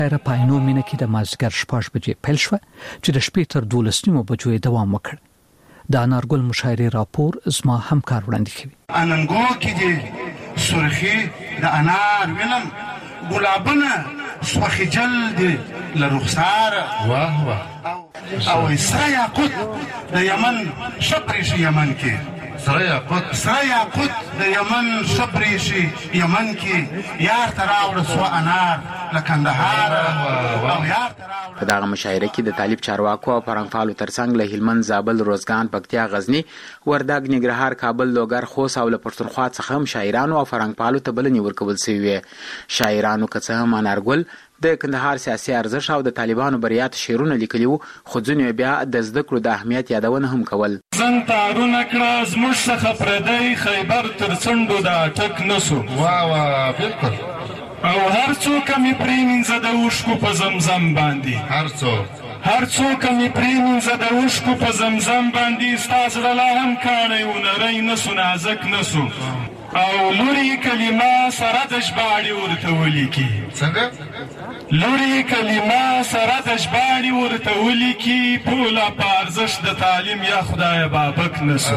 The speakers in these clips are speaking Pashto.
په عینو مینه کې د مازدیګر 6 بجې پیل شوه چې د شپې تر 12 بجو دوام وکړ. د انارګل مشاعرې راپور زما همکار وړاندې کوي. اننګو کې دي سرخي د انار وینم ګلابونه سوخي جلد لرخسار واه واه او سره یاقوت د یمن شبرش یمن کې سره یاقوت د یمن شبرش یمن کې یار تراوړ سو انار لکندهار او یار په دغه مشاعره کې د طالب چارواکو او فرهنګپالو ترڅنګ له هلمند، زابل، روزګان، پکتیا، غزنی، وردګ، ننګرهار، کابل، لوګر، خوست او له پښتونخوا څخه هم شاعرانو او فرهنګپالو ته بلنې ورکول شوې. شاعرانو که څه هم انارګل د کندهار سیاسي ارزښت او د طالبانو بریات شعرونه لیکلي وو، خو ځینو بیا د زده کړو د اهمیت یادونه هم کول. زنګ تارونه کړه زموږ څخه پردی خیبر تر څنډو د ټک نسو واه بالکل او هر څوک مې پرېمینځه د اوښکو په زمزم باندې هر څوک مې پرېمینځه د اوښکو په زمزم باندې ستا زړه لا هم کاڼی و نری نسو نازک نسو او لوري کلمه سره د ژباړې ورته ولیکي. څنګه لوري کلمه سره د ژباړې ورته ولیکي پوله په ارزښت د تعلیم یا خدای بابک نسو.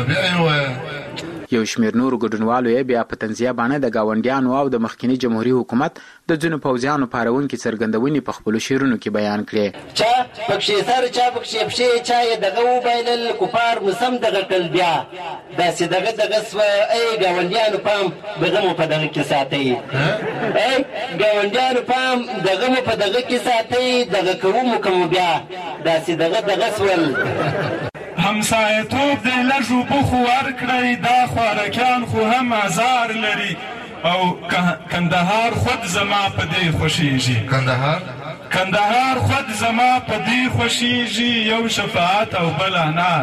یو شمېر نورو ګډونوالو یې بیا په طنزیه باندې د ګاونډیانو او د مخکني جمهوریت حکومت د ځینو پوځیانو پارونکي څرګندونې په خپلو شعرونو کې بیان کړې. چا پکښې سر چا پکښې پښې چا یې دغه وبایلل کفار مسم دغه کړل بیا داسې دغه سوه ای ګاونډیانو پام دغه مو په دغه کې ساتئ ای ګاونډیانو پام دغه مو په دغه کې ساتئ دغه کوو مو که مو بیا داسې دغه سول. همسایتوب دی لږ اوبه خو ورکړئ دا خوارکیان خو هم ازار لري او کندهار خود زما په دې خوښیږي. کندهار خود زما په دې خوښیږي یو شفاعت او بل انار.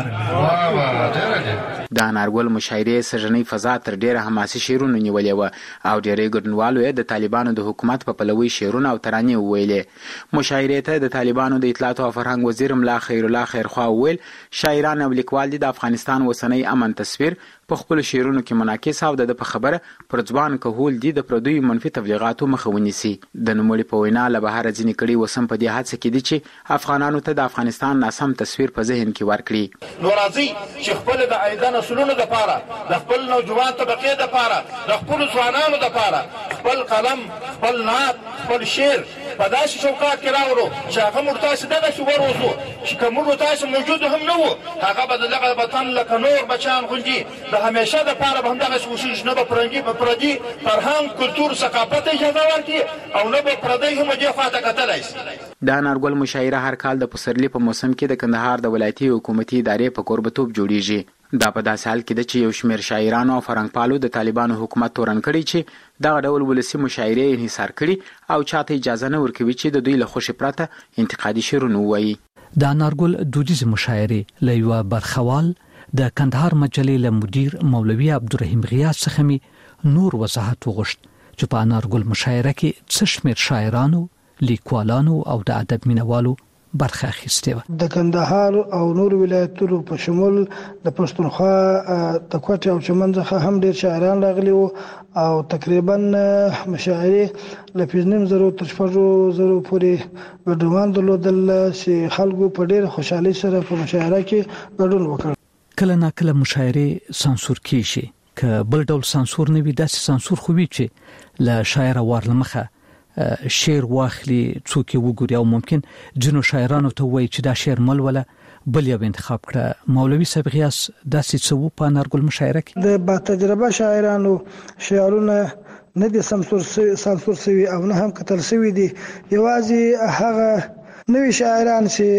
د انارګل مشاعرې سږنۍ فضا تر ډیره حماسي شعرونو نیولې وه او ډیری ګډونوالو یې د طالبانو د حکومت په پلوي شعرونه او ترانې وویلې. مشاعرې ته د طالبانو د اطلاعات او فرهنګ وزیر ملا خیرالله خیرخوا وویل شاعران او لیکوال دي د افغانستان اوسنی امن تصویر په خپل شعرونو کې منعکس او د په خبره پر ځوان کهول دي د پردیو منفي تبلیغاتو مخه ونیسي. د نوموړي په وینا له بهره ځینې کړي وسم په دې هڅه کې دي چې افغانانو ته د افغانستان ناسم تصویر په ذهن کې ورکړي. نو راځي چې خپل د عایده نسلونو دپاره د خپل نوجوان طبقې دپاره د خپلو ځوانانو دپاره خپل قلم خپل نعت خپل شعر په داسې چوکاټ کې راوړو چې هغه موږ تاسې دغسې وروځو چې که موږ تاسې موجود هم نه وو هغه به د دغه وطن لکه نور بچیان غوندې د همیشه دپاره به همدغسې وشیږي نه به پردي فرهنګ کلتور ثقافت اجازه ورکړي او نه به پردی هم دې خواته کتلی شي. د انارګل مشاعره هر کال د پسرلي په موسم کې د کندهار د ولایتي حکومتي ادارې په کوربتوب جوړیږي. دا په داسې حال کې ده چې یو شمېر شاعرانو او فرهنګپالو د طالبانو حکومت تورن کړی چې دغه ډول ولسي مشاعرې انحصار کړي او چاته اجازه نه ورکوي چې د دوی له خوښې پرته انتقادي شعرونه ووایي. د انارګل دودیزې مشاعرې له یوه برخوال د کندهار مجلې له مدیر مولوي عبدالرحیم غیاث څخه مې نور وضاحت وغوښت چې په انارګل مشاعره کې څه شمېر شاعرانو، لیکوالانو او د ادب مینوالو برخه اخیستې وه. د کندهار او نور ولایتونو په شمول د پښتونخوا د کوټې او چمن څخه هم ډېر شاعران راغلي وو او تقریبا مشاعرې له 5,500 تر 6,000 پورې ګډونوال درلودل چې خلکو په ډېر خوشحالۍ سره په مشاعره کې ګډون وکړ. کله ناکله مشاعرې سانسور کیږي، که بل ډول سانسور نه وي داسې سانسور خو وي چې له شاعره وار له مخه شعر واخلي څوک یې وګوري او ممکن ځینو شاعرانو ته وایي چې دا شعر ملوله بل یو انتخاب کړه. مولوي صاحب غیاث داسې څه وو په انارګل مشاعره کې؟ د با تجربه شاعرانو شعرونه نه دي سانسور شوي او نه هم کتل شوي دي. یوازې هغه نوي شاعران چې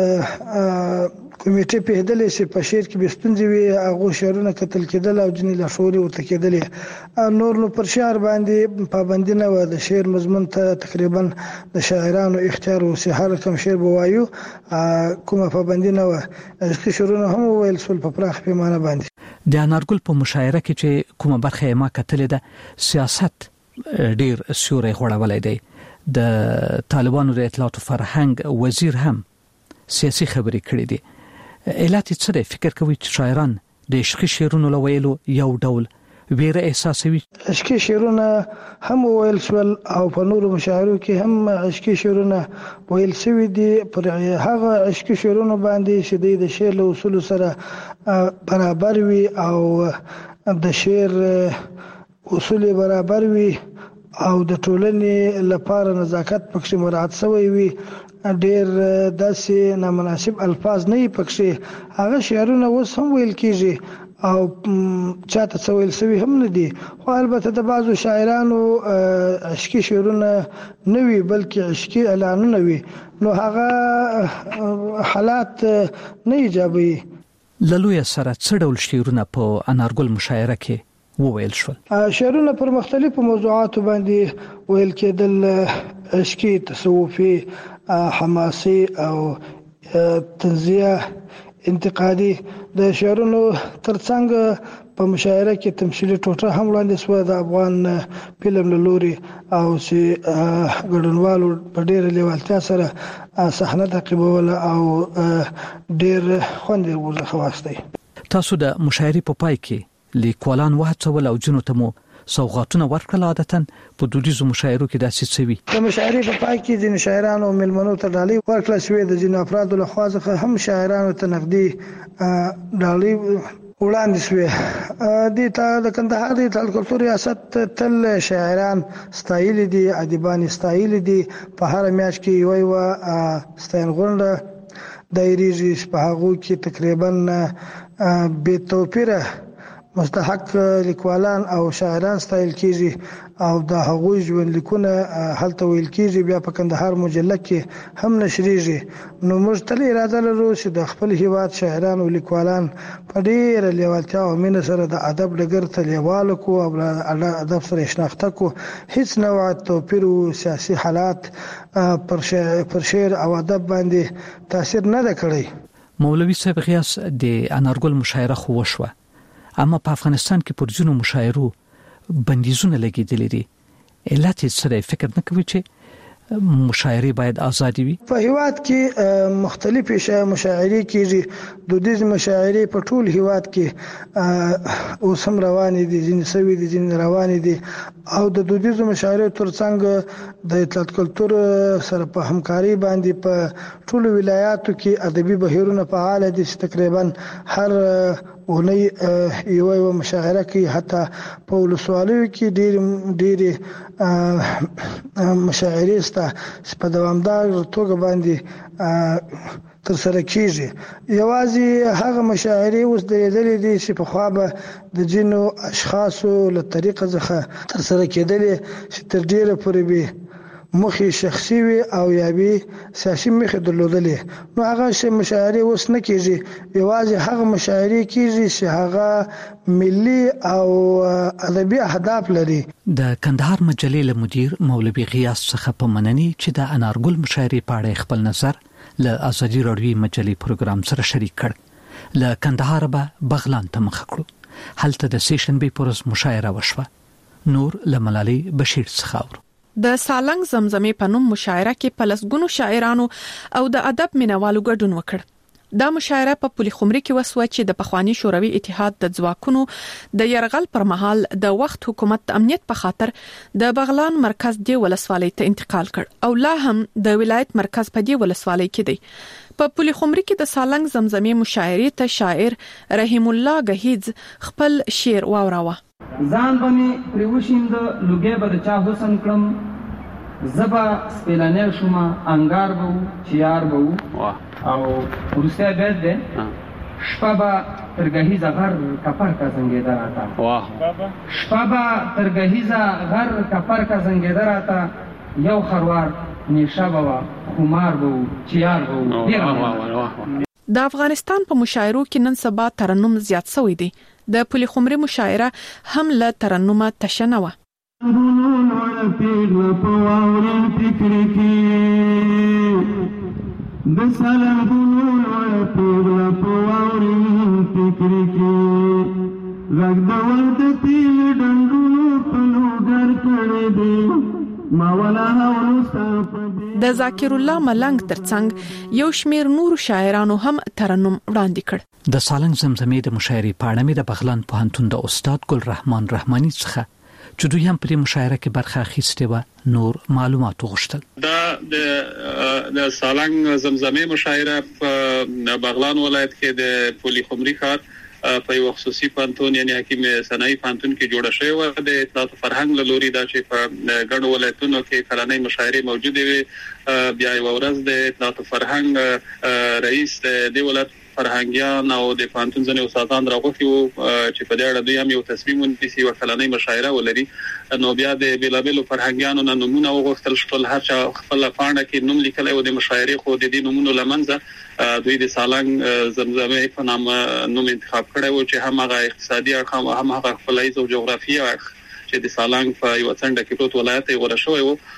کمیټې پیدلې چې په شعر کې به ستونزې وي هغو شعرونه کتل کېدل او ځینې لاشعوري ورته کېدلې. نور نو پر شعر باندې پابندي نه وه. د شعر مضمون ته تقریبا د شاعرانو اختیار و چې هر کوم شعر به وایو، کومه پابندي نه وه. عشقي شعرونه هم وویل شول په پراخ پیمانه باندې. د انارګل په مشاعره کې چې کومه برخه یې ما کتلې ده سیاست ډېر سیوری غوړولی دی. د طالبانو د اطلاعات و فرهنګ وزیر هم سیاسي خبرې کړې دي. علت څه دی؟ فکر کوي چې شاعران د عشقي شعرونو له ویلو یو ډول ویره احساسوي. عشقي شعرونه هم ویل شول او په نورو مشاعرو کې هم عشقي شعرونه ویل شوي دي. پر هغه عشقي شعرونه باندې چې د شعر له اصول سره برابر وي او د شعر اصول برابر وي او د ټولنې لپاره نزاکت پکې مراعات شوی وي. ډېر داسې نامناسب الفاظ نه پکې. هغه شعرونه اوس هم ویل کېږي او چاته څه ویل شوي هم نه دي. خو البته د بعضو شاعرانو عشقي شعرونه نه وي بلکې عشقي اعلانونه وي، نو هغه حالات نه ایجابوي. له لویه سره څه ډول شعرونه په انارګل مشاعره کې وویل شول؟ شعرونه پر مختلفو موضوعاتو باندې ویل کېدل، عشقي، تصوفي، حماسي او تنزیه، انتقادي. د شعرونو ترڅنګ په مشاعره کې تمثیلي ټوټه هم وړاندې شوه د افغان فلم له لوري او چې ګډونوالو په ډېره لیوالتیا سره صحنه تعقیبوله او ډېر خوند یې ورڅخه واخیستی. تاسو د مشاعرې په پای کې لیکوالان وهڅول او ځینو ته مو سوغاتونه ورکړل. عادتاً په دودیزو مشاعرو کې داسې څه وي. د مشاعرې په پای کې ځینې شاعرانو او مېلمنو ته ډالۍ ورکړل شوې. د ځینو افرادو لخوا څخه هم شاعرانو ته نغدي ډالۍ وړاندې شوې. د کندهار د کلتور ریاست تل شاعران ستایلي دي، ادیبان ستایلي دي. په هر میاشت کې یوه ستاینغونډه دایریږي په هغو کې تقریبا بې توپیره مستحق لیکوالان او شاعران ستایل کیږي او د هغوی ژوندلیکونه هلته ویل کیږي. بیا په کندهار مجله کې هم نشریږي. نو موږ تل اراده لرو چې د خپل هیواد شاعران او لیکوالان په ډېره لیوالتیا او مینه سره د ادب ډګر ته لیواله کو او ادب سره شناخته کو. هیڅ نوع توپیر او سیاسي حالات پر شعر او ادب باندې تاثیر نه کړی. مولوي صاحب غیاث د انارګل مشاعره خو وشوه، اما په افغانستان کې پر ځینو مشاعرو بندیزونه لګېدلي دي. علت یې څه دی؟ فکر نه کوي چې مشاعرې باید آزادې وي؟ په هیواد کې مختلفې مشاعرې کېږي. دودیز مشاعرې په ټول هیواد کې اوس هم روانې دي، ځینې سوي دي، ځینې روانې دي. او د دودیزو مشاعرې ترڅنګ د اطلاعات کلتور سره په همکاري باندې په ټولو ولایاتو کې ادبي بهیرونه فعال دي چې تقریبا هر اونۍ یوه مشاعره کوي. حتی په ولسوالیو کې ډېرې مشاعرې شته چې په دوامدار توګه باندې ترسره کیږي. یوازې هغه مشاعرې اوس درېدلې دي چې پخوا به د ځینو اشخاصو له طریقه څخه ترسره کېدلې چې تر ډېره پورې به مخې شخصي وي او یا به سیاسي مخې درلودلې. نو هغه مشاعرې اوس نه کېږي. یوازې هغه مشاعرې کېږي چې هغه ملي او ادبي اهداف لري. د کندهار مجلې له مدیر مولوي غیاث څخه په مننې چې د انارګل مشاعرې په اړه خپل نظر له ازادي راډیو مجلې پروګرام سره شریک کړ. له کندهار به بغلان ته مخ کړو. هلته د سیشنبې پر ورځ مشاعره وشوه. نور له ملالۍ بشیر څخه اورو. د سالنګ زمزمې په نوم مشاعره کې په لسګونو شاعرانو او د ادب مینوالو ګډون وکړ. دا مشاعره په پولي خمري کې وسوه چې د پخوانی شوروي اتحاد د ځواکونو د يرغل پر مهال د وخت حکومت د امنیت په خاطر د بغلان مرکز دی ولسوالۍ ته انتقال کړ او لا هم د ولایت مرکز په دی ولسوالۍ کې دی. په پولي خمري کې د سالنګ زمزمې مشاعرې ته شاعر رحیم الله غهیز خپل شعر واوراوه. ځان باندې پریوشیند لوګي به چا حسن کړم، زبا سپیلانه شوما انګار بو چیار بو او ورسته بیت ده شپابا ترګهیزا غر کفر کا زنګیدار آتا. واه شپابا ترګهیزا غر کفر کا زنګیدار آتا. یو خروار نشابوا خمار بو چیار بو. د افغانستان په مشاعرو کې نن سبا ترنم زیات شوی دی. د پولي خمري مشاعره هم له ترنمه تشنه و. د سلامونو وړ پیغله په واورین فکر کې غږ د ورته تیل ډنډونو په لوګر کړی دی ما ولا هولو ستا په د ذاکر الله ملنګ ترڅنګ یو شمیر نور شاعرانو هم ترنم وړاندې کړ. د سالنګ زمزمې د مشاعرې په اړه مې د بغلان پوهنتون د استاد ګل رحمان رحماني څخه چې دوی هم پر مشاعره کې برخه اخیستې و نور معلومات وغوښتل. د سالنګ زمزمې مشاعره په بغلان ولایت کې د پولي خمري ښار په یو خصوصي پوهنتون یعنی حکیم صنایع پوهنتون کې جوړه شوې و. د اطلاعات فرهنګ له لوري دا چې په ګڼو ولایتونو کې کلنۍ مشاعرې موجوده وي. بیا یو ورځ د اطلاعات فرهنګ رئیس د ولایت فرهنګیان او د پوهنتون ځنې استادان راغوښتي وو چې په دې اړه دوی هم یو تصمیم ونیسي او کلنۍ مشاعره ولري. نو بیا د بیلابیلو فرهنګیانو نه نمونه وغوښتل شول، هر چا خپل پاڼه کې نوم لیکلی و د مشاعرې، خو د دې نومونو لمنځه دوی د سالنګ زمزمې په نوم انتخاب کړی و چې هم هغه اقتصادي اړخ هم هغه خپلایي او جغرافیایي اړخ چې د سالنګ په یو څنډه کې پروت ولایت یې غوره شوی و.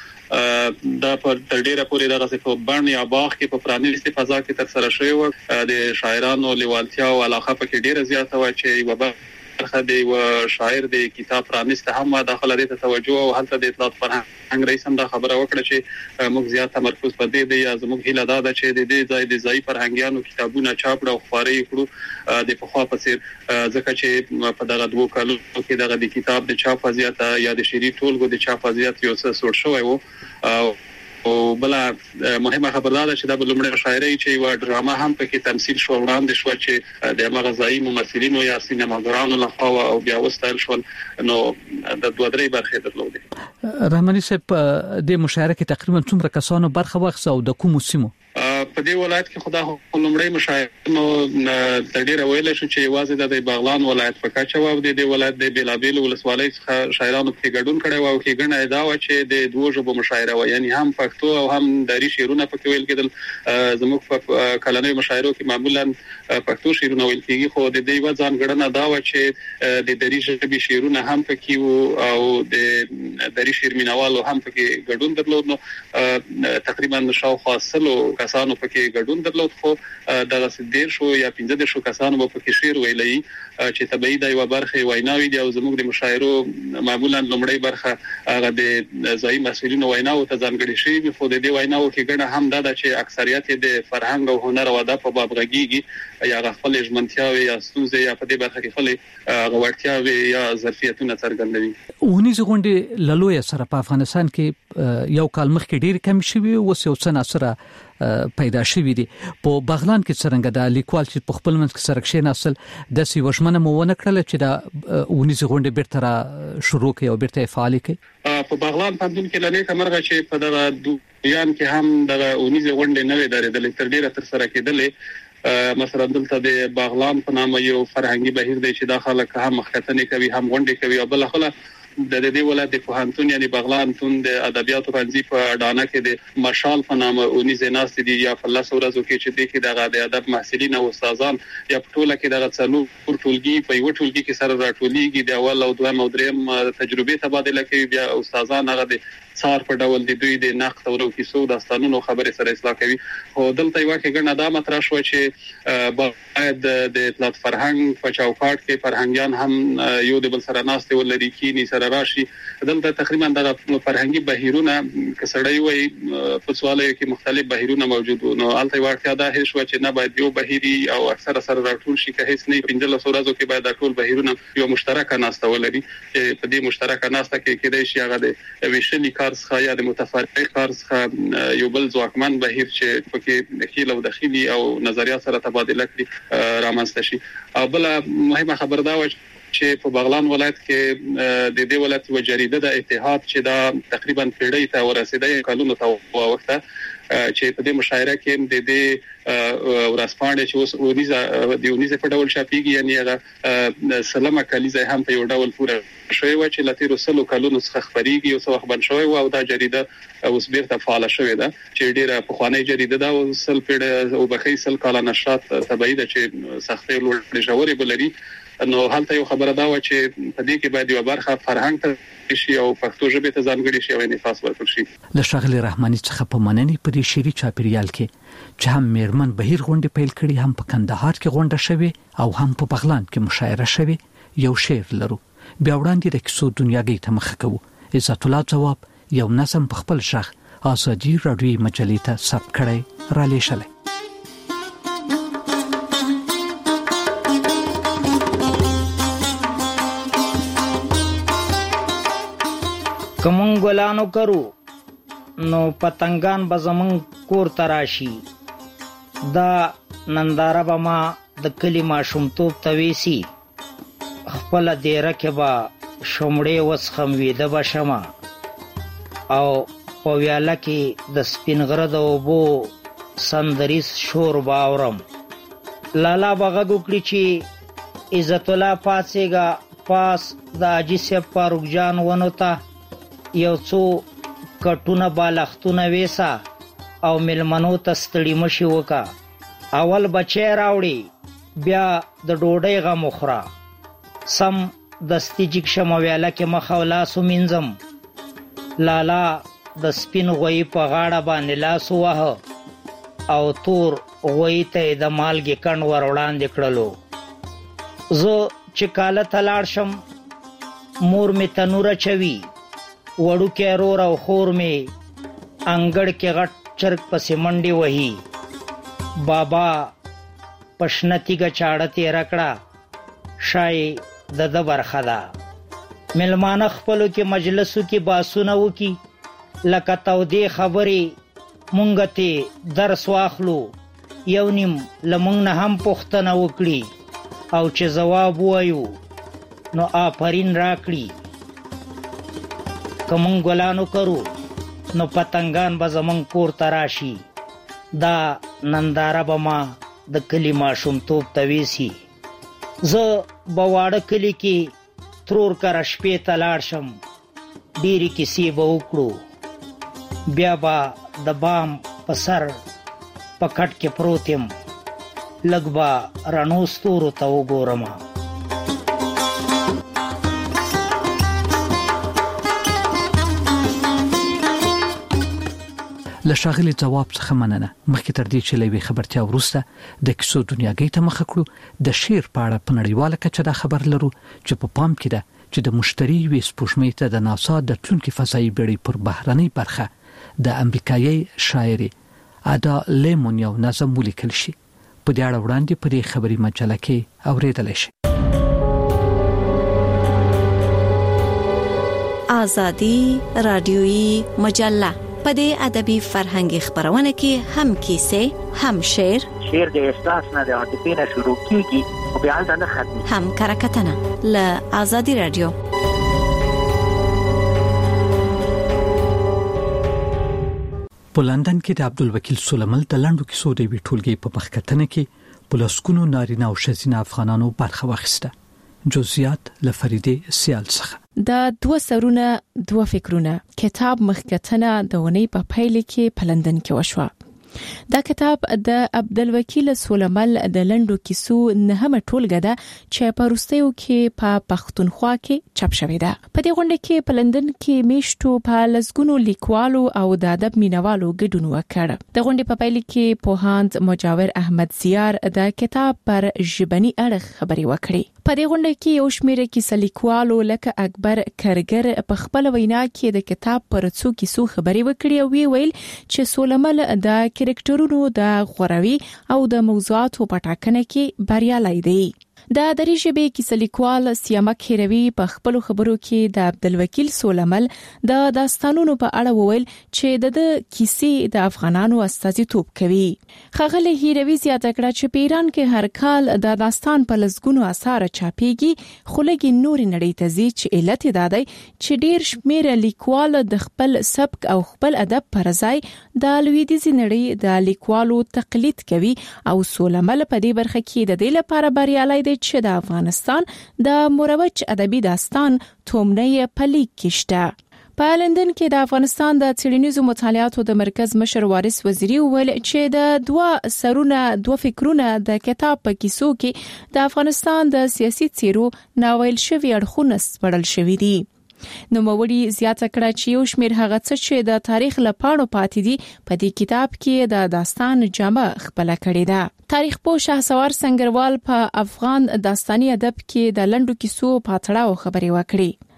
دا په تر ډیره پورې دغه په بڼ یا باغ کې په پرانیستي فضا کې تر سره شوی و. د شاعرانو لیوالتیا او علاقه په کې ډیره زیاته و چې یو برخه د شاعر د کتاب پرانیسته هم داخله دې ته توجه او هلته د اطلاعات فرهنګ رئیس هم دا خبره وکړه چې موږ زیات تمرکز په دې دی. زموږ هیله دا ده چې د دې ځای د ځای فرهنګیانو کتابونه چاپ او خپاره کړو د پخوا په څیر، ځکه چې په دغه 2 کالو کې دغه د کتاب د چاپ وضعیت یا د شعري ټولګو د چاپ وضعیت یو څه سوړ شوی و. او بل مهمه خبردار ده چې د بلومړی شاعرۍ چې یو ډرامه هم پکې تمثيل شو وړاندې شو چې د مغزایي ممثلینو یا سینماګرانو لخوا او بیا وستایل شو. نو د 2-3 برخې درلودې. رحماني صاحب د مشاعره کې تقریبا څومره کسانو برخه واخیسته او د کومو سیمو؟ په دې ولایت کې خدای لومړی مشاعره تر ډیره ویل شو چې یوازې د بغلان ولایت په کچه و. د دې ولایت د بیلابیل ولسوالۍ څخه شاعرانو په ګډون کړي و او کې ګڼه ادعا و چې د 2 ژبو مشاعره و، یعنی هم پښتو او هم دری شعرونه پکې ویل کېدل. زموږ په کلنۍ مشاعرو کې معمولا پښتو شعرونه ویل کېږي، خو د دې و ځانګړنه دا و چې د دری ژبې شعرونه هم پکې وو او د دری شعر مینوالو هم پکې ګډون درلود. نو تقریبا شاوخوا 100 کسانو پکې ګډون درلود، خو د 10 یا 15 کسانو په کې شعر ویلي چې طبيعي د یو برخه ویناوي دي او زموږ د مشاعرو معمولا لومړی برخه هغه د ځای مسؤلینو ویناو ته ځانګړي شي. خو د دې ویناو کې ګڼه هم دا چې اکثریت د فرهنګ او هنر او ادب په باب غږیږي یا خپل ژمنتیاوي یا ستونزې یا په دې برخه کې خپل غوړتیاوي یا ظرفیتونه څرګندوي. ونیز غونډې للوی سره په افغانستان کې یو کال مخکې ډیر کم شوی او اوس یو څه سره پیدا شوی دي. په بغلان کې څنګه د لیکوال چې په خپل منځ کې سره کښې نسل د سی وشمنه مونه کړل چې دا ونیز غونډې بیرته را شروع کړي او بیرته فعال کړي. په بغلان پوهنتون کې لنی کمرغه چې په دغه دویان کې هم دغه ونیز غونډې نه درېدل تر ډیره تر سره کېدلې. مثلا دلته د بغلان په نامه یو فرهنګي بهیر دی چې داخله که هم مخکتنې کوي هم غونډې کوي او بل خله د دې ولایت د پوهنتون یعنی بغلان تون د ادبیاتو پنځي په ډانه کې د مارشال په نامه اونیز ناس دي یا فلس ورځو کې چې د کې د ادب محصلین او استادان یا په ټوله کې د څلور ټولګي په یو ټولګي کې سره راټولېږي د اول او دویم او دریم تجربه تبادله کوي. بیا استادان هغه د څار په ډول د دوی د نقد او کیسو داستانونو خبرې سره اصلاح کوي. خو دلته یو کې ګڼه دا مطرح شو چې باید د اطلاعات فرهنګ په چوکاټ کې فرهنګیان هم یو د بل سره ناستې ولري کینی سره راشي. دلته تقریبا د فرهنګي بهیرونه کسړی وي په سوالو کې مختلف بهیرونه موجود نو الته واقعیا دا هیڅ و چې نه باید یو بهيري او اکثر سره راټول شي که هیڅ نه 15 ورځو کې باید ټول بهیرونه یو مشترکه ناسته ولري. چې په دې مشترکه ناسته کې کېدای شي هغه د ویشلي کار څخه یا د متفرق کار څخه یو بل ځواکمن بهیر چې پکې دخیل او داخلي او نظریات سره تبادله کړي رامنځته شي. او بل مهمه خبر دا و چې په بغلان ولایت کې د دې ولایت و جریده د اتحاد چې دا تقریبا پیړۍ ته ورسېده کلونو ته وخته چې په دې مشاعره کې د دې ورسپانډه چې اوس ونیزه په ډول شاپیږي یعنی هغه سلامه کلیزه هم په یو ډول پوره شوی و چې لته رسلو کلونو څخه خبريږي او څو خبر شوی او دا جریده اوس بیرته فعال شوی ده چې ډیره په خوانی جریده دا وسل پیړه او بخې سل کاله نشرات تبعید چې سختي لوړ جوړې بلري. نو حالته یو خبره دا و چې په دې کې باید یو برخه فرهنګ ته شي او پښتو ژبه ته ځانګړي شي او انعکاس ورکړي شي. له شغله رحماني څخه په مننې په دې شری چاپیریال کې چې هم میرمن بهیر غونډه پیل کړي هم په کندهار کې غونډه شوه او هم په بغلان کې مشاعره شوه یو شعر لرو. بیا وړاندې د کیسو دنیاګي ته مخ کوو. عزت الله جواب یو نظم په خپل شخ ازادي راډیو مجلې ته ساب کړئ را لېږلی. کومون ګلانو کرو نو پتنګان به زمون کور تراشي. دا ننداره به ما د کلی ماشومتوب تویسی. خپل دیره کې به شمړې وسخم ویده به شمه او په ویاله کې د سپین غره د اوبو سندریز شور به اورم. لالا به غږ وکړي چې عزت الله پاڅېږه، پاس د حاجي صاحب فاروق جان ونو ته یو څو کټونه بالښتونه ویسه او مېلمنو ته ستړي مشي وکړه. اول بچی راوړي بیا د ډوډۍ غم وخوره. سم دستي جګ شم ویاله کې مخ او لاس ومینځم. لالا د سپین غویي په غاړه باندې لاس ووهه او تور غویي ته یې د مالګې کڼ ور وړاندې کړلو. زه چې کاله ته لاړ شم مور مې تنور اچوي، وړوکی رور او خور مې انګړ کې غټ چرګ پسې منډې وهي. بابا پشنه تیږه چاړه تېره کړه، شای د ده برخه ده. مېلمانه خپلو کې مجلسو کې باسونه وکي لکه تودې خبرې مونږ ته درس واخلو، یو نیم له مونږ نه هم پوښتنه وکړي او چې ځواب ووایو نو آفرین راکړي. که مونږ ګلانو کرو نو پتنګان به زمونږ کور ته راشي. دا ننداره به ما د کلي ماشومتوب ته ویسي. زه به واړه کلي کې ترور کره شپې ته لاړ شم، ډېرې کیسې به وکړو. بیا به د بام په سر په کټ کې پروت یم، لږ به رڼو ستورو ته وګورم. له ښاغلي ځواب څخه مننه. مخکې تر دې چې له یوې خبرتیا وروسته د کیسو دنیاګۍ ته مخه کړو، د شعر په اړه په نړیواله کچه دا خبر لرو چې په پام کې ده چې د مشتري یوې سپوږمۍ ته د ناسا د تلونکي فضایي بېړۍ پر بهرنۍ برخه د امریکایي شاعرې ادا لیمون یو نظم ولیکل شي. په دې اړه وړاندې په دې خبري مجله کې اورېدل شي. آزادی رادیویی مجله په دې ادبي فرهنګي خبرونه کې هم کیسې، هم شعر د احساس نه د عاطفې نه شروع کیږي او بیا ځنه ختمي، هم کرکټنه له آزادی رادیو. په لندن کې د عبدالوکیل سلیمل د لنډو کیسو د وی ټولګي په مخکتنه کې پلسکونو نارینه او ښځینه افغانانو برخه واخیسته. جزئیات لفریده سیال څخه. دا دوه سرونه دوه فکرونه کتاب مخکتنه د ونی په پیل کې په لندن کې وشوه. دا کتاب د عبدالوکیل سلیمل د لنډو کیسو نهمه ټولګه ده چې په روسیو کې په پښتونخوا کې چاپ شوې ده. په دې غونډه کې په لندن کې میشتو په لسګونو لیکوالو او د ادب مینوالو ګډون وکړ. د غونډې په پیل کې پوهاند مجاور احمد زیار د کتاب پر ژبني اړخ خبرې وکړې. په دې غونډه کې یو شمېر کیسه لیکوالو لکه اکبر کرګر په خپل وینا کې د کتاب پر څو کیسو خبرې وکړې او ویل چې سلیمل د کرکټرونو د غوروي او د موضوعاتو په ټاکنه کې بریالي دی. د دري ژبې کیسه لیکوال سیامک هیروي په خپل خبرو کې د عبدالوکیل سلیمل د داستانونو په اړه وویل چې د کیسې د افغانانو استازیتوب کوي. ښاغلي هیروي زیاته کړه چې په ایران کې هر کال د داستان په لسګونو اثار چاپېږي، خو لږ نورې نړۍ ته ځي چې علت یې دا دی چې ډېر شمېر لیکوال د خپل سبک او خپل ادب پر ځای د لویدیځې نړۍ د لیکوالو تقلید کوي او سلیمل په دې برخه کې د دې لپاره بریالي دی چې د افغانستان د مروج ادبي داستان تومنه پلیک کېشته. په لندن کې د افغانستان د څېړنیزو مطالعاتو د مرکز مشر وارث وزیری وویل چې د دوه سرونه دوه فکرونه د کتاب په کیسو کې د افغانستان د سیاسي څیرو ناویل شوي اړخونه سپړل شوي دي. نو موري زیاته کړه چې یو شمېر هغه څه چې د تاریخ لپاره پاتې دي په دې کتاب کې د داستان جامه خپل کړی ده. تاریخ پوه شهسوار سنگروال په افغان داستاني ادب کې د لنډو کیسو په تړاو خبرې وکړې.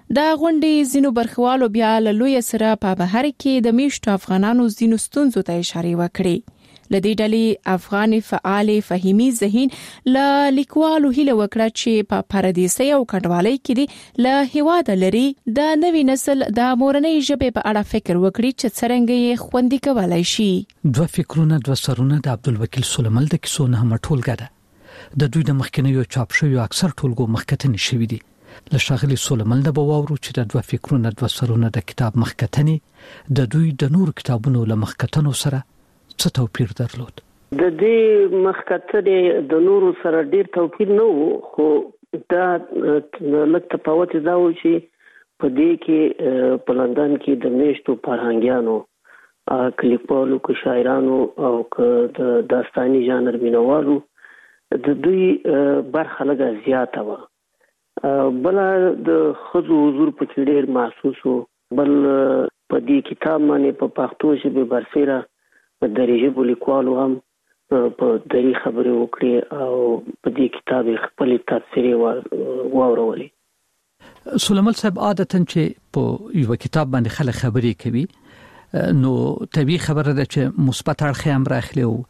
دا غونډې زینو برخوالو بیا له لوی سره په بهر کې د میشتو افغانانو زینو ستونزو ته اشاره وکړي. لدې ډلې افغان فعال فهیمي ذهین له لیکوالو هیله وکړه چې په پردیسي او کډوالۍ کې له هیواد لري د نوي نسل د مورنۍ ژبې په اړه فکر وکړي چې څنګه یې خوندي کولای شي. دوه فکرونه دوه سرونه د عبدالوکیل سلیمل د کیسو نه مټولګه ده. د دوی د مخکنیو چاپ شویو اکثر ټولګو مخکتنې شوي دي. له شاغلي سلیمل د بواورو چې د دوه فکرونه دوه سرونه د کتاب مخکتنې د دوی د نور کتابونو له مخکتنو سره څه توپیر درلود؟ د دې مخکتنې د نورو سره ډیر توپیر نه وو، خو دا لږ تفاوت دا و چې په دې کې په لندن کې د میشتو فرهنګیانو کلیکوالو که شاعرانو او که د داستاني ژانر مینوالو د دوی برخه لږه زیاته وه. بل د خزو حضور په کې ډیر محسوس وو. بل په دې کتاب باندې په پښتو ژبه برسېره په دري ژبو لیکوالو هم په دري خبرې وکړي او په دې کتاب خپل تفسیر واورولې. سلیمل صاحب عادتاً چې په یو کتاب باندې خلک خبرې کوي نو طبيعي خبره ده چې مثبت اړخ هم راخلي او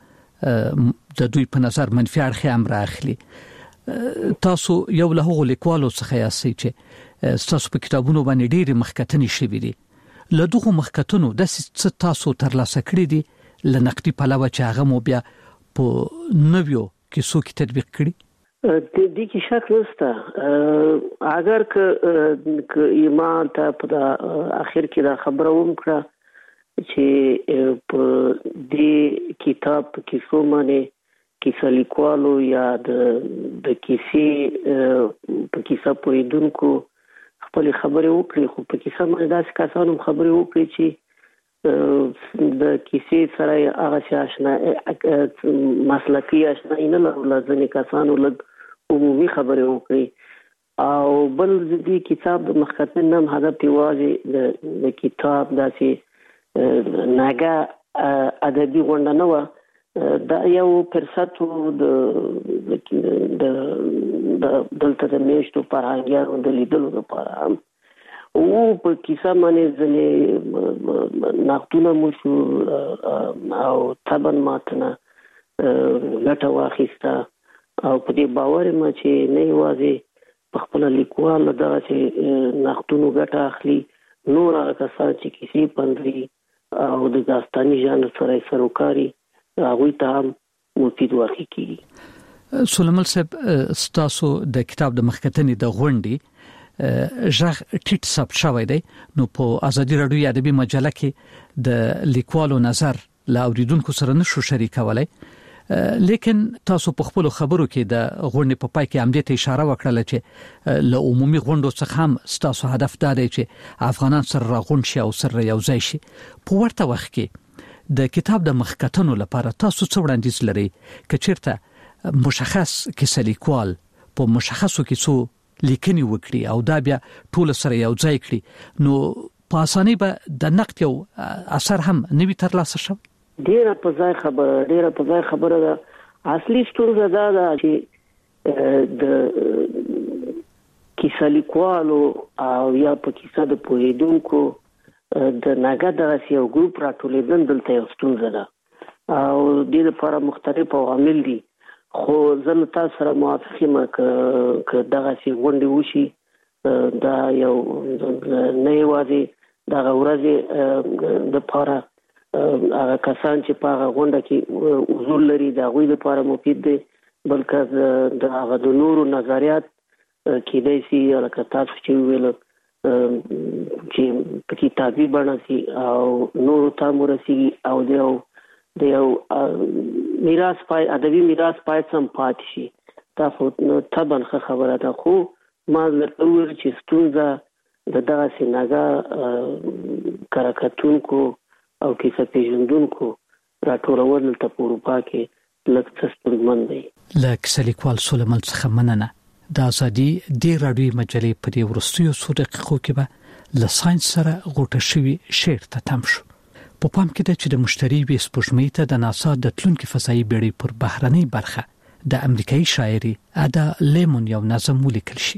د دوی په نظر منفي اړخ هم راخلي. تاسو یو له هغو لیکوالو څخه یاستئ چې تاسو په کتابونو باندې ډېری مخکتنې شوي دي. له دغو مخکتنو داسې څه تاسو ترلاسه کړي دي له نقدي پلوه چې هغه مو بیا په نویو کیسو کې تطبیق کړي؟ د دې کې شک نشته. اگر که ایمان ته په اخر کې دا خبره وکړه چې په دې کتاب په کیسو باندې کیسه لیکوالو یا د کیسې په کیسه پوهیدونکو خپل خبرې وکړي، خو په کیسه باندې داسې کسانو خبرې وکړي چې د کیسې سره هغه شي آشنا مسلکي آشنایي نه لرله، ځینې کسانو لږ عمومي خبرې وکړي. او بل دې کتاب د مخکتن هم هدف یوازې د کتاب داسې ناګه ادبي غونډه نه وه، دا یو فرصت د دلته د میشتو فرهنګیانو د لیدلو لپاره هم او په کیسه باندې ځینې نقدونه مو شو او طبعا ماتنه ګټه واخیسته او په دې باور یم چې نه یوازې په خپل لیکوال دغه چې نقدونو ګټه اخلي، نور هغه کسان چې کیسې پندري او د داستاني ژانر سره سروکاري هغوی ته هم مفید واقع کیږي. سلیمل صاحب ستاسو د کتاب د مخکتنې د غونډې ژغ ټیټ ثبت شوی دی، نو په ازادي راډیو ادبي مجله کې د لیکوالو نظر له اوریدونکو سره نشو شریکولای، لیکن تاسو په خپل خبرو کې د غونډې په پای کې هم دې ته اشاره وکړه چې له عمومي غونډو څخه هم ستاسو هدف دا دی چې افغانان سره راغونډ شي او سره یو ځای شي. په ورته وخت کې د کتاب د مخکتنو لپاره تاسو څه وړاندیز لرئ که چیرته مشخص کیسه لیکوال په مشخصو کیسو لیکنې وکړي او دا بیا ټول سره یو ځای کړي نو په اسانۍ به د نقد یو اثر هم نوي ترلاسه شي؟ ډیره په ځای خبره ده. اصلي ستونزه دا ده چې د کیسه لیکوالو او یا په کیسه د پوهیدونکو د ناګه دغه یو ګروپ راټولېدل دلته یو ستونزه ده او دې لپاره مختلف عوامل دي، خو زه له تاسو سره موافق یم که دغه غونډې وشي دا یو نه یوازې دغه ورځې دپاره هغه کسان چې په هغه غونډه کې حضور لري د هغوی لپاره مفید دی، بلکې د هغه د نورو نظریات کېدای شي لکه تاسو چې وویل چې په کتابي بڼه سي او نورو ته ورسیږي او د یو میراث ادبي میراث پاتې سم پاتې شي. دا خو طبعا خبره ده، خو ما درته وویل چې ستونزه د دغسې ناګه کراکتونکو او کیسه پیژندونکو راټولول دلته په اروپا کې لږ څه ستونزمن دی. له کیسه لیکوال سلیمل څخه مننه. د ازادي د راډیو مجلې په دې وروستیو څو دقیقو کې به له ساينس سره غوټه شوي شعر ته تم شو. په پام کې ده چې د مشتري وي سپوږمۍ ته د ناسا د تلونکي فضایي بیړۍ پر بهرنۍ برخه د امریکایي شاعري ادا لیمون یو نظم ولیکل شي.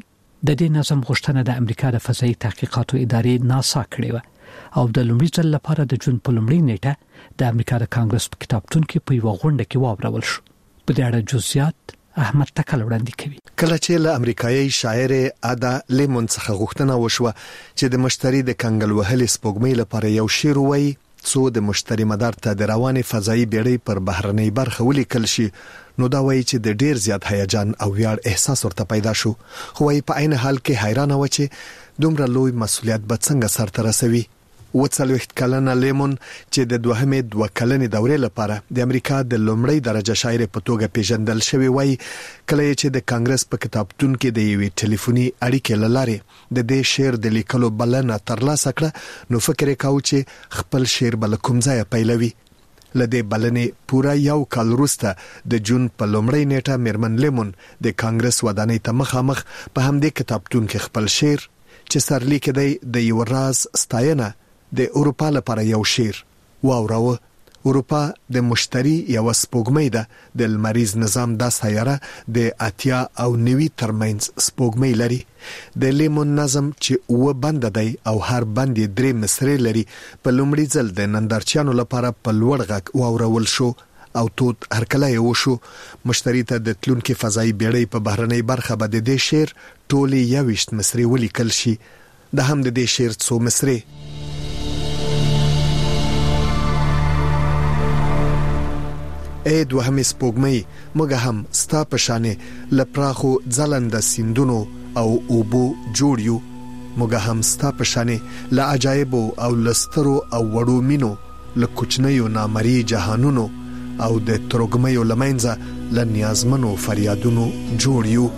د دې نظم غوښتنه د امریکا د فضایي تحقیقاتو ادارې ناسا کړې و او د لومړي ځل لپاره د جون په لومړۍ نیټه د امریکا د کانګرس په کتابتون کې په یو غونډه کې واورول شو. په دې اړه جزئیات احمد تکل وړاندې کوي. کله چې له امریکایي شاعر ادا لیمون څخه غوښتنه وشوه چې د مشتری د کنګل وهلې سپوږمۍ لپاره یو شعر وایي څو د مشتری مدار ته د روانې فضایي بیړۍ پر بهرنۍ برخه ولیکل شي، نو دا وایي چې د ډیر زیات هیجان او ویاړ احساس ورته پیدا شو، خو وايي په عین حال کې حیرانه و چې دومره لوی مسولیت به څنګه سرته رسوي. 40 کلنه لیمون چې د دوهمې 2 کلنې دورې لپاره د امریکا د لومړی درجه شاعر په توګه پیژندل شوی وای، کله چې د کانګرس په کتابتون کې د یوې ټلیفوني اړیکې لاره د دې شعر د لیکلو بلنه ترلاسه کړه، نو فکر وکاو چې خپل شعر بل کوم ځای پیلوي. لدې بلنې پورا یو کال وروسته د جون په لومړۍ نیټه میرمن لیمون د کانګرس ودانۍ ته مخامخ په همدې کتابتون کې خپل شعر چې سرلیک دی د یو راز ستاینه د اروپا لپاره یو شعر واوراوه. اروپا د مشتری یو سپوږمۍ ده، د لمریز نظام د سیاره د 80 او 90 ترمنځ سپوږمۍ لري. د لیمون نظم چې و بند دی او هر بند 3 مصرې لري، په لومړي ځل د نندارچیانو لپاره په لوړ غږ واورول شو او تود هرکلی وشو. مشتری ته د تلونکي فضایي بیړۍ په بهرنۍ برخه به د دې شعر ټولې 21 مصرې ولیکل شي. د هم د دې شعر څو مصرې اې دوهمې سپوږمۍ، موږ هم ستا په شانې له پراخو ځلنده سیندونو او اوبو جوړ یو، موږ هم ستا په شانې له عجایبو او لسترو او وړو مینو، له کوچنیو نامرئی جهانونو او د ترګمیو لمنځه له نیازمنو فریادونو جوړ یو.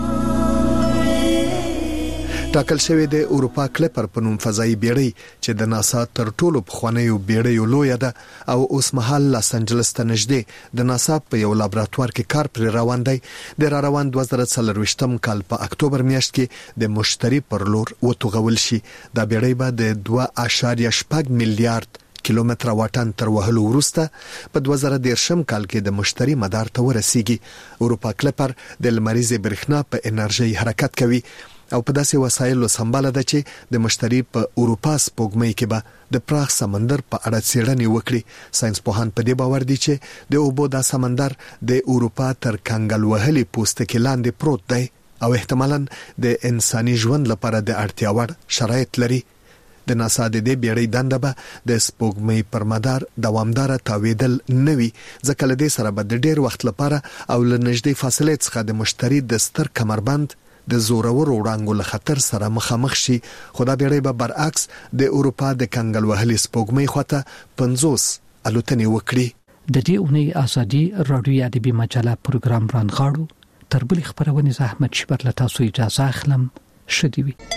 ټاکل شوی د اروپا کلیپر په نوم فضایي بیړۍ چې د ناسا تر ټولو پخوانیو بیړیو لویه ده او اوس مهال لاس انجلس ته نږدې د ناسا په یو لابراتوار کې کار پر روان دی. د روان 2024 کال په اکتوبر میاشت کې د مشتری پر لور وتوغول شي. دا بیړۍ به د 2.8 میلیارډ کیلومتر واټن تر وهلو وروسته په 2013 کال کې د مشتری مدار ته ورسیږي. اروپا کلیپر د لمریزې برېښنا په انرژي حرکت کوي او په داسې وسایلو سمباله ده چې د مشتری په اروپا سپوږمۍ کې به د پراخ سمندر په اړه څېړنې وکړي. ساينس پوهان په دې باور دي چې د اوبو دا سمندر د اروپا تر کنګل وهلې پوستکي لاندې پروت دی او احتمالاً د انساني ژوند لپاره د اړتیا وړ شرایط لري. د ناسا د دې بیړۍ دنده به د سپوږمۍ پر مدار دوامدار تاویدل نوي، ځکه له دې سره به د ډیر وخت لپاره او له نږدې فاصلې څخه د مشتری د ستر کمربند د زورور وړانګو له خطر سره مخامخ شي. خو دا بیړۍ به برعکس د اروپا د کنګل وهلې سپوږمۍ خواته 50 الوتنې وکړي. د دې اونۍ ازادي رادیو ادبي مجله پروګرام رانغاړو. تر بلې خبرونه زحمت شبر له تاسو اجازه اخلم. شدي وي.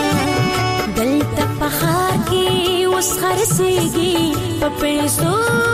خرسيږي په پیسو